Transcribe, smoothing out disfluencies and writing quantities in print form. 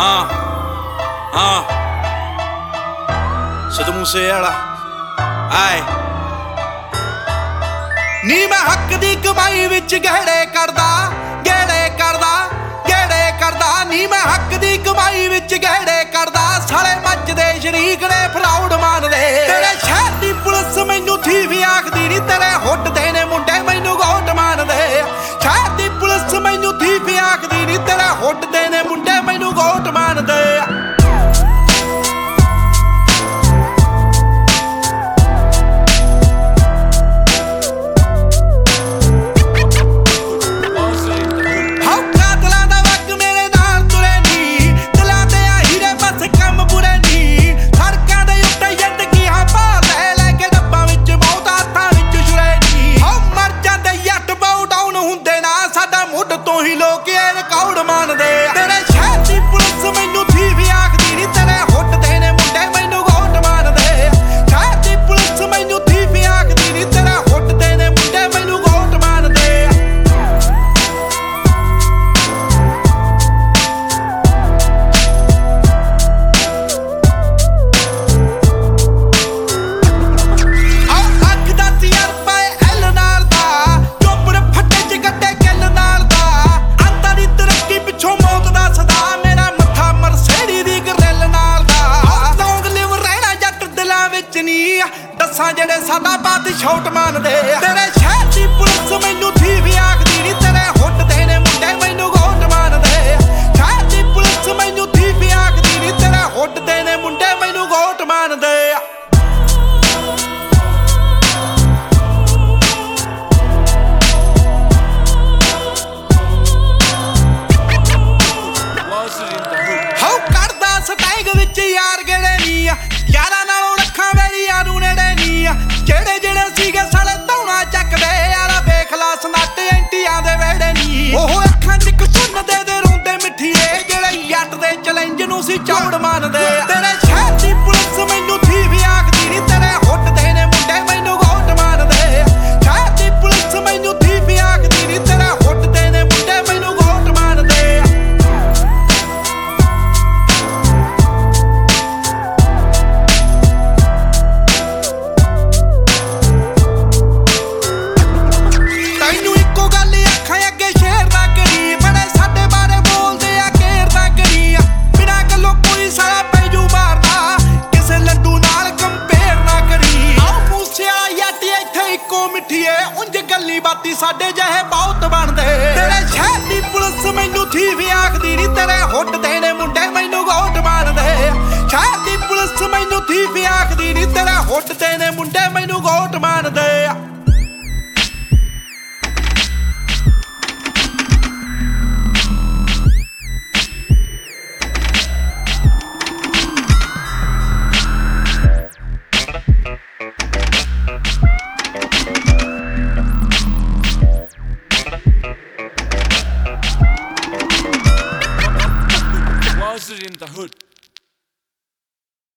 ਸਿੱਧੂ ਮੂਸੇਵਾਲਾ ਆਏ ਨੀ ਮੈਂ ਹੱਕ ਦੀ ਕਮਾਈ ਵਿੱਚ ਗਹਿੜੇ ਕਰਦਾ ਨੀ ਮੈਂ ਹੱਕ ਦੀ ਕਮਾਈ ਵਿੱਚ ਗਹਿੜੇ ਕਰਦਾ ਸਾਲੇ ਮੱਚਦੇ ਸ਼ਰੀਕ ਨੇ ਫਰਾਉਡ ਮੰਨਦੇ ਤੇਰੇ ਸ਼ਹਿਰ ਦੀ ਪੁਲਿਸ ਮੈਨੂੰ ਥੀਵ ਆਖਦੀ ਨੀ ਤੇਰੇ ਹੁੱਟ ਦੇ ਨੇ ਮੁੰਡੇ ਮੈਨੂੰ ਗੋਟ ਮੰਨਦੇ ਸ਼ਹਿਰ ਦੀ ਪੁਲਿਸ ਮੈਨੂੰ ਥੀਵ ਆਖਦੀ ਨੀ ਤੇਰੇ ਹੁੱਟ ਦੇ ਨੇ ਮੁੰਡੇ ਮੈਨੂੰ ਗੋਟ ਮੰਨਦੇ ਦੱਸਾਂ ਜਿਹੜੇ ਸਾਡਾ ਬਾਤ ਛੋਟ ਮੰਨਦੇ ਤੇਰੇ ਸ਼ਹਿਰ ਦੀ ਪੁਲਿਸ ਮੈਨੂੰ ਥੀਵ ਆਖਦੀ ਨੀ ਤੇਰੇ ਹੁੱਟ ਦੇ ਨੇ ਮੁੰਡੇ ਮੈਨੂੰ ਗੋਟ ਮੰਨਦੇ ਸ਼ਹਿਰ ਦੀ ਪੁਲਿਸ ਮੈਨੂੰ ਥੀਵ ਆਖਦੀ ਨੀ ਤੇਰੇ ਹੁੱਟ ਦੇ ਨੇ ਮੁੰਡੇ ਮੈਨੂੰ ਗੋਟ ਮੰਨਦੇ ਹਉ ਕੱਢਦਾ ਸਟੈਂਗ ਵਿੱਚ ਯਾਰ ਗੇੜੇ ਨੀ ਯਾਰਾਂ ਨਾਲੋਂ ਰੱਖਾਂ ਵੇਲੀਆਂ ਨੂੰ ਨੇੜੇ ਨੀ ਜਿਹੜੇ ਜਿਹੜੇ ਸੀਗੇ ਸਾਲੇ ਧੌਣਾ ਚੱਕਦੇ ਯਾਰਾ ਵੇਖ ਲਾ ਸਨੱਟ ਐਂਟੀਆਂ ਦੇ ਵੇੜੇ ਨੀ ਉਹ ਅੱਖਾਂ ਚ ਇੱਕ ਸੁਣ ਦੇ ਰੋਂਦੇ ਮਿੱਠੀਏ ਜਿਹੜੇ ਜੱਟ ਦੇ ਚੈਲੰਜ ਨੂੰ ਸੀ ਚੌੜ ਮੰਨਦੇ ਤੇਰੇ ਸ਼ਹਿਰ ਦੀ ਪੁਲਿਸ ਮੈਨੂੰ ਥੀਵ ਆਖਦੀ ਨੀ ਤੇਰੇ ਹੁੱਟ ਦੇ ਨੇ ਮੁੰਡੇ ਮੈਨੂੰ ਗੋਟ ਮੰਨਦੇ ਸ਼ਹਿਰ ਦੀ ਪੁਲਿਸ ਮੈਨੂੰ ਥੀਵ ਆਖਦੀ ਨੀ ਤੇਰੇ ਹੁੱਟ ਦੇ ਨੇ ਮੁੰਡੇ ਮੈਨੂੰ ਗੋਟ ਮੰਨਦੇ ਬਾਤੀ ਸਾਡੇ ਜਿਹੇ ਬਹੁਤ ਬਣਦੇ ਤੇਰੇ ਸ਼ਹਿਰ ਦੀ ਪੁਲਿਸ ਮੈਨੂੰ ਥੀਵ ਆਖਦੀ ਨੀ ਤੇਰੇ ਹੁੱਟ ਦੇ ਨੇ ਮੁੰਡੇ ਮੈਨੂੰ ਗੋਟ ਮੰਨਦੇ ਸ਼ਹਿਰ ਦੀ ਪੁਲਿਸ ਮੈਨੂੰ ਥੀਵ ਆਖਦੀ ਨੀ ਤੇਰੇ ਹੁੱਟ ਦੇ ਨੇ ਮੁੰਡੇ